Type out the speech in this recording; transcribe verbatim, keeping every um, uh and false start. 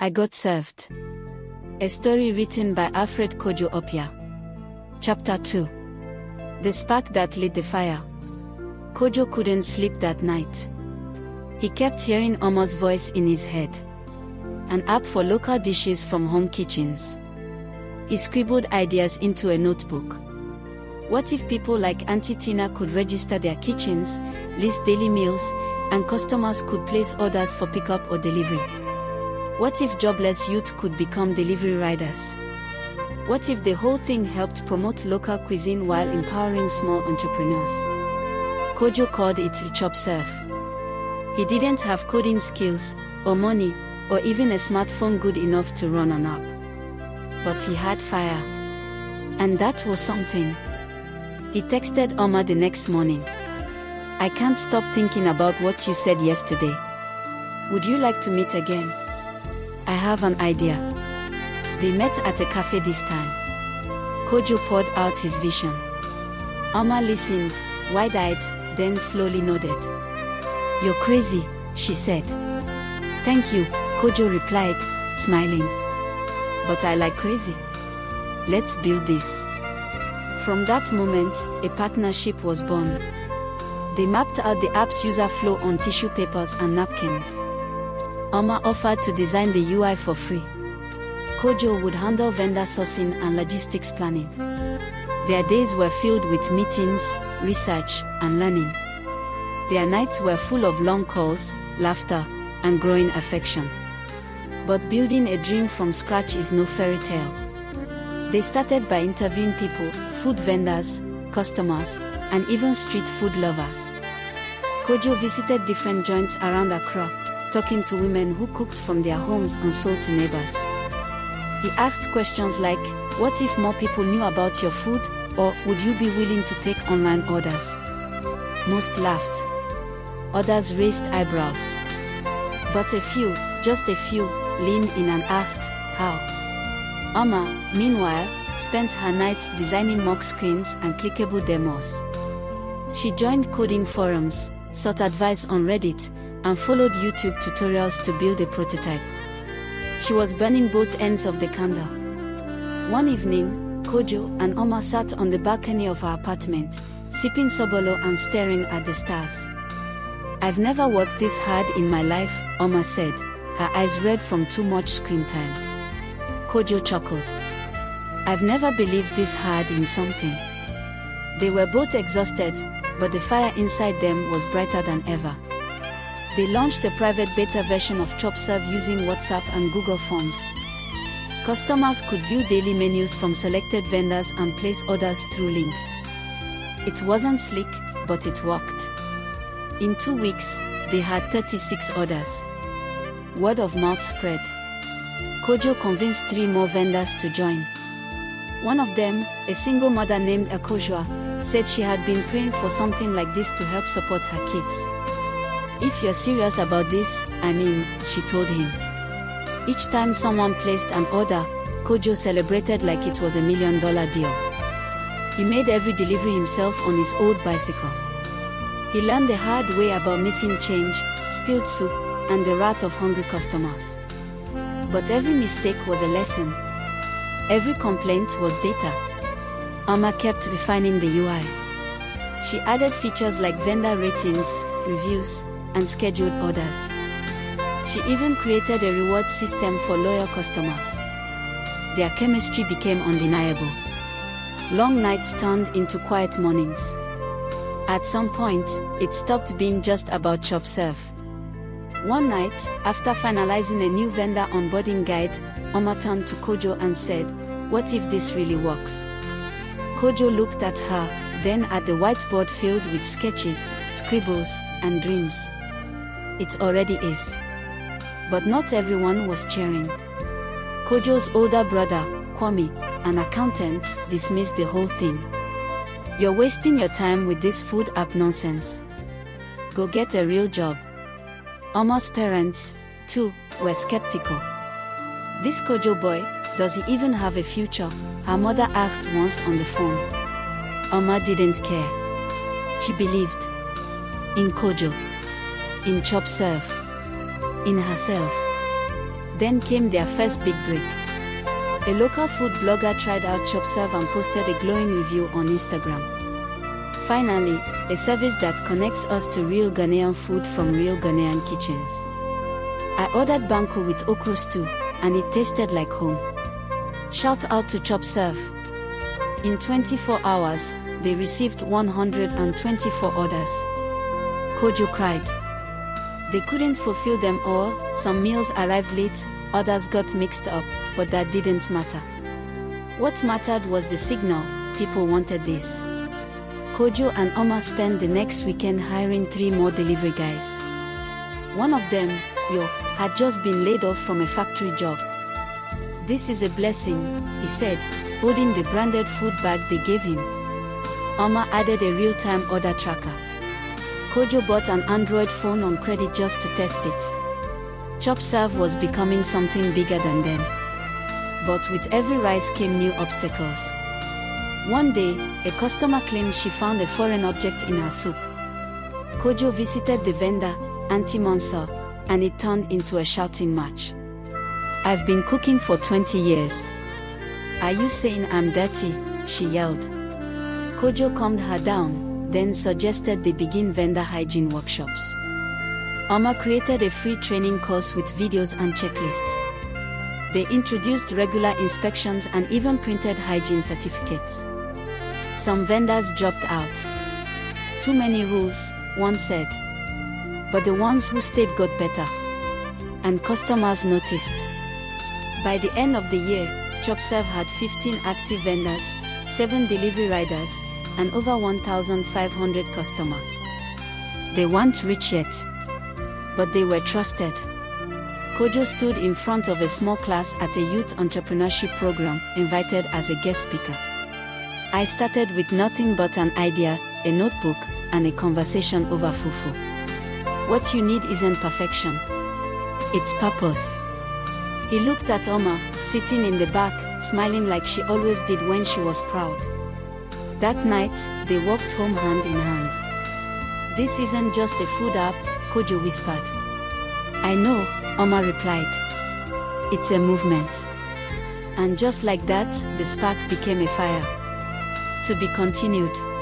I got served. A story written by Alfred Kojo Opia. Chapter two. The spark that lit the fire. Kojo couldn't sleep that night. He kept hearing Omar's voice in his head. An app for local dishes from home kitchens. He scribbled ideas into a notebook. What if people like Auntie Tina could register their kitchens, list daily meals, and customers could place orders for pickup or delivery? What if jobless youth could become delivery riders? What if the whole thing helped promote local cuisine while empowering small entrepreneurs? Kojo called it ChopServe. He didn't have coding skills, or money, or even a smartphone good enough to run an app. But he had fire. And that was something. He texted Omar the next morning. I can't stop thinking about what you said yesterday. Would you like to meet again? I have an idea. They met at a cafe this time. Kojo poured out his vision. Omar listened, wide-eyed, then slowly nodded. You're crazy, she said. Thank you, Kojo replied, smiling. But I like crazy. Let's build this. From that moment, a partnership was born. They mapped out the app's user flow on tissue papers and napkins. Omar offered to design the U I for free. Kojo would handle vendor sourcing and logistics planning. Their days were filled with meetings, research, and learning. Their nights were full of long calls, laughter, and growing affection. But building a dream from scratch is no fairy tale. They started by interviewing people, food vendors, customers, and even street food lovers. Kojo visited different joints around Accra, talking to women who cooked from their homes and sold to neighbors. He asked questions like, what if more people knew about your food, or would you be willing to take online orders? Most laughed. Others raised eyebrows. But a few, just a few, leaned in and asked, how? Omar, meanwhile, spent her nights designing mock screens and clickable demos. She joined coding forums, sought advice on Reddit, and followed YouTube tutorials to build a prototype. She was burning both ends of the candle. One evening, Kojo and Omar sat on the balcony of her apartment, sipping Sobolo and staring at the stars. I've never worked this hard in my life, Omar said, her eyes red from too much screen time. Kojo chuckled. I've never believed this hard in something. They were both exhausted, but the fire inside them was brighter than ever. They launched a private beta version of ChopServe using WhatsApp and Google Forms. Customers could view daily menus from selected vendors and place orders through links. It wasn't slick, but it worked. In two weeks, they had thirty-six orders. Word of mouth spread. Kojo convinced three more vendors to join. One of them, a single mother named Akojoa, said she had been praying for something like this to help support her kids. If you're serious about this, I mean, she told him. Each time someone placed an order, Kojo celebrated like it was a million dollar deal. He made every delivery himself on his old bicycle. He learned the hard way about missing change, spilled soup, and the wrath of hungry customers. But every mistake was a lesson. Every complaint was data. Omar kept refining the U I. She added features like vendor ratings, reviews, and scheduled orders. She even created a reward system for loyal customers. Their chemistry became undeniable. Long nights turned into quiet mornings. At some point, it stopped being just about ChopServe. One night, after finalizing a new vendor onboarding guide, Omar turned to Kojo and said, what if this really works? Kojo looked at her, then at the whiteboard filled with sketches, scribbles, and dreams. It already is. But not everyone was cheering. Kojo's older brother, Kwame, an accountant, dismissed the whole thing. You're wasting your time with this food app nonsense. Go get a real job. Omar's parents, too, were skeptical. This Kojo boy, does he even have a future? Her mother asked once on the phone. Omar didn't care. She believed. In Kojo. In ChopServe. In herself. Then came their first big break. A local food blogger tried out ChopServe and posted a glowing review on Instagram. Finally, a service that connects us to real Ghanaian food from real Ghanaian kitchens. I ordered banku with okra stew, and it tasted like home. Shout out to ChopServe. In twenty-four hours, they received one hundred twenty-four orders. Kojo cried. They couldn't fulfill them all, some meals arrived late, others got mixed up, but that didn't matter. What mattered was the signal, people wanted this. Kojo and Oma spent the next weekend hiring three more delivery guys. One of them, Yo, had just been laid off from a factory job. This is a blessing, he said, holding the branded food bag they gave him. Oma added a real-time order tracker. Kojo bought an Android phone on credit just to test it. ChopServe was becoming something bigger than them. But with every rise came new obstacles. One day, a customer claimed she found a foreign object in her soup. Kojo visited the vendor, Auntie Mansour, and it turned into a shouting match. I've been cooking for twenty years. Are you saying I'm dirty? She yelled. Kojo calmed her down, then suggested they begin vendor hygiene workshops. Oma created a free training course with videos and checklists. They introduced regular inspections and even printed hygiene certificates. Some vendors dropped out. Too many rules, one said. But the ones who stayed got better. And customers noticed. By the end of the year, ChopServe had fifteen active vendors, seven delivery riders, and over one thousand five hundred customers. They weren't rich yet, but they were trusted. Kojo stood in front of a small class at a youth entrepreneurship program, invited as a guest speaker. I started with nothing but an idea, a notebook, and a conversation over fufu. What you need isn't perfection. It's purpose. He looked at Oma, sitting in the back, smiling like she always did when she was proud. That night, they walked home hand in hand. This isn't just a food app, Kojo whispered. I know, Oma replied. It's a movement. And just like that, the spark became a fire. To be continued.